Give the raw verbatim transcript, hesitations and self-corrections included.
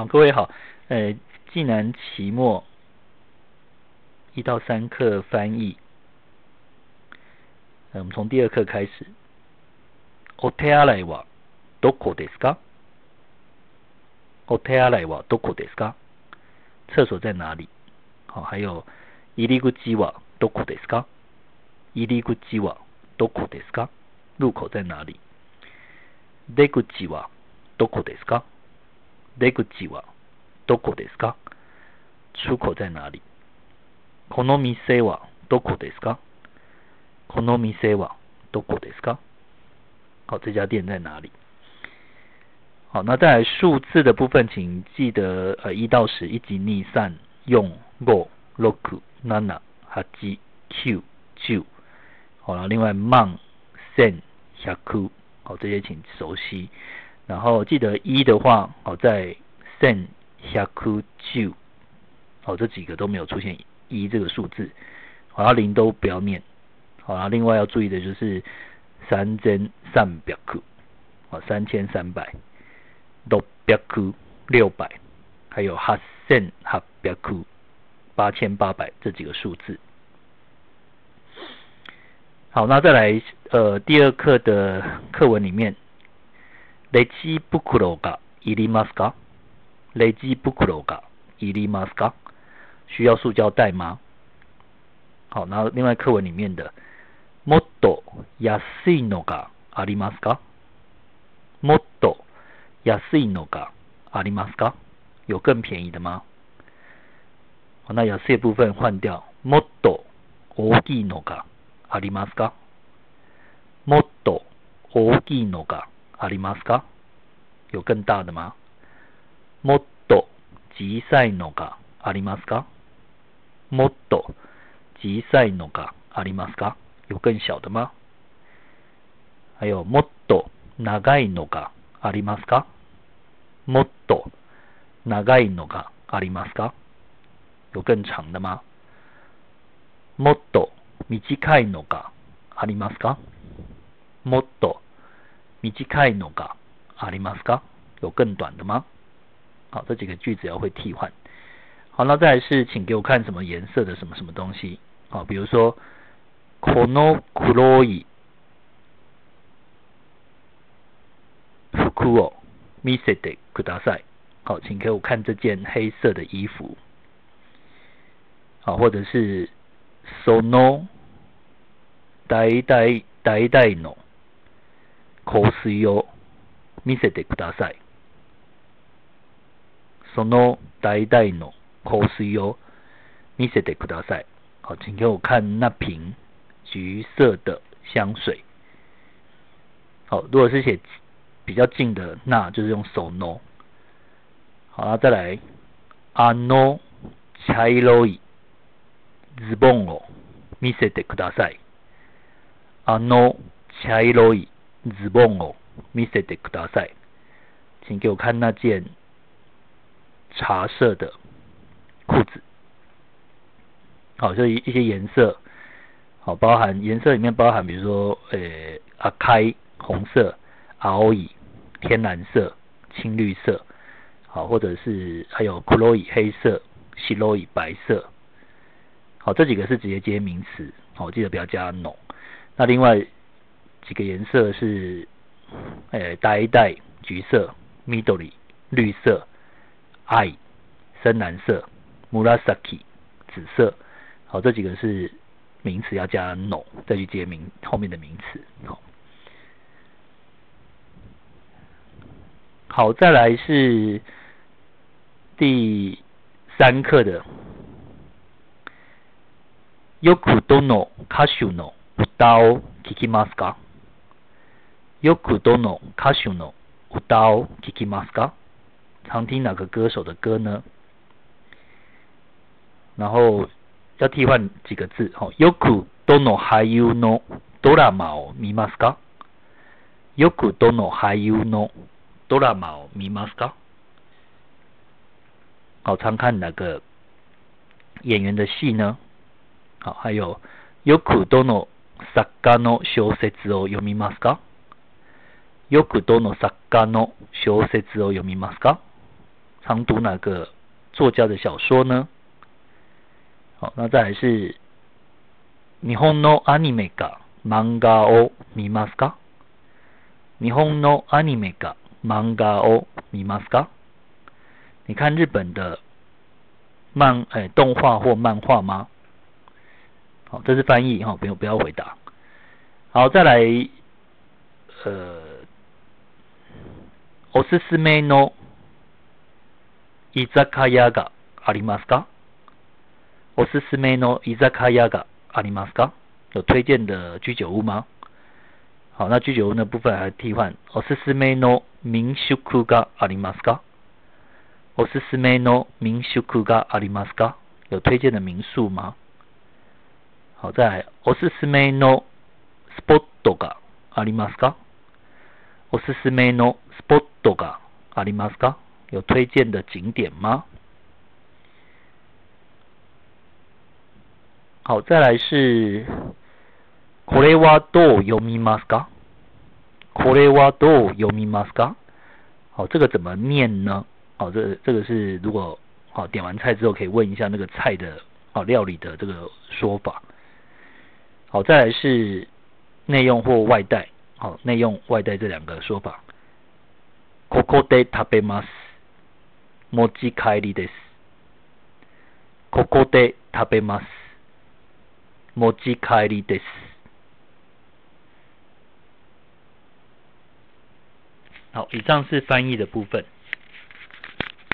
好，各位好，呃，济南期末一到三课翻译，呃、我们从第二课开始。お手洗いはどこですか？お手洗いはどこですか？厕所在哪里？好，还有入り口はどこですか？入り口はどこですか？入口在哪里？出口はどこですか？出口はどこですか？出口在哪里？この店はどこですか？この店はどこですか？好，这家店在哪里？好，那再来数字的部分，请记得呃一到十，一级逆散用五、六、七、八、九、九。好，然后另外万、千、百，好，这些请熟悉。然后记得一的话，好在千、百、九，好这几个都没有出现一这个数字，好，然后零都不要念。好，然后另外要注意的就是三千三百，好三千三百。六百六百，还有八千八百八千八百这几个数字。好，那再来呃第二课的课文里面，レジ袋がいりますか？レジ袋がいりますか？需要塑胶袋吗？好，然后另外课文里面的もっと安いのがありますか？もっと安いのがありますか？有更便宜的吗？好，那安い的部分换掉，もっと大きいのがありますか？もっと大きいのがありますか？有更大的吗？もっと小さいのがありますか？もっと小さいのがありますか？有更小的吗？还有もっと長いのがありますか？もっと長いのがありますか？有更長的吗？もっと短いのがありますか？もっと短いのがありますか？有更短的吗？好，这几个句子要会替换。好，那再来是请给我看什么颜色的什么什么东西。好，比如说この黒い服を見せてください。好，请给我看这件黑色的衣服。好，或者是その大々大々の香水を見せてください。その大々の香水を見せてください。好，请给我看那瓶橘色的香水。好，如果是写比较近的那就是用その。好，然后再来あの茶色いズボンを見せてください。あの茶色いズボンを見せてください。请给我看那件茶色的裤子。好，所以一些颜色，好，包含颜色里面包含比如说呃赤红色、青い天蓝色、青绿色，好，或者是还有黒い黑色、白い白色，好，这几个是直接接名词，好，记得不要加 no。那另外几个颜色是，呃，呆呆橘色、緑绿色、愛深蓝色、紫紫色，好，这几个是名词要加 no， 再去接名后面的名词，好。好，再来是第三课的よくどの歌手の歌を聴きますか？よくどの歌手の歌を聴きますか？常听哪个歌手的歌呢？然后要替换几个字，よくどの俳優のドラマを見ますか？よくどの俳優のドラマを見ますか？好，常看哪个演员的戏呢？好，还有よくどの作家の小説を読みますか？よくどの作家の小説を読みますか？ 常读哪个作家的小说呢？好，那再来是日本のアニメか漫画を見ますか？日本のアニメか漫画を見ますか？你看日本的漫哎动画或漫画吗？好，这是翻译哈，不用不要回答。好，再来呃，おすすめの居酒屋がありますか？おすすめの居酒屋がありますか？有推荐的居酒屋吗？好，那居酒屋的部分还替换。おすすめの民宿がありますか？おすすめの民宿がありますか？有推荐的民宿吗？好，再来。おすすめのスポットがありますか？おすすめのスポットがありますか？有推荐的景点吗？好，再来是これはどう読みますか？これはどう読みますか？好，这个怎么念呢？好，这这个是如果好点完菜之后可以问一下那个菜的好料理的这个说法。好，再来是内用或外带。好，内用外带这两个说法。ここで食べます。持ち帰りです。ここで食べます。持ち帰りです。好，以上是翻译的部分。